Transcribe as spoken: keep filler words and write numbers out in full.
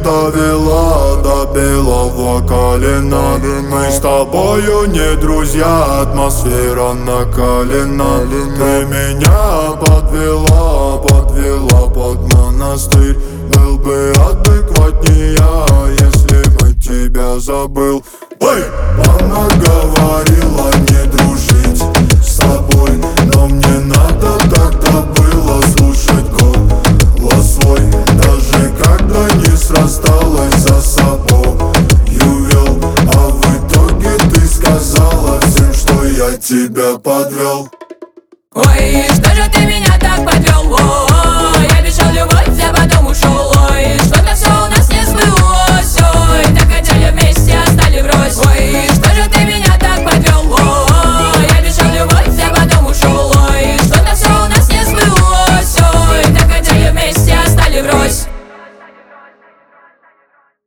довела до белого колена. Мы с тобою не друзья, атмосфера накалена. Ты меня подвела, подвела под монастырь. Был бы адекватнее, если бы тебя забыл. Эй! Мама говорила не дружить с тобой, но мне надо тогда было слушать голос свой. Даже когда не срасталось за собой вел, а в итоге ты сказала всем, что я тебя подвел. Ой, что же ты меня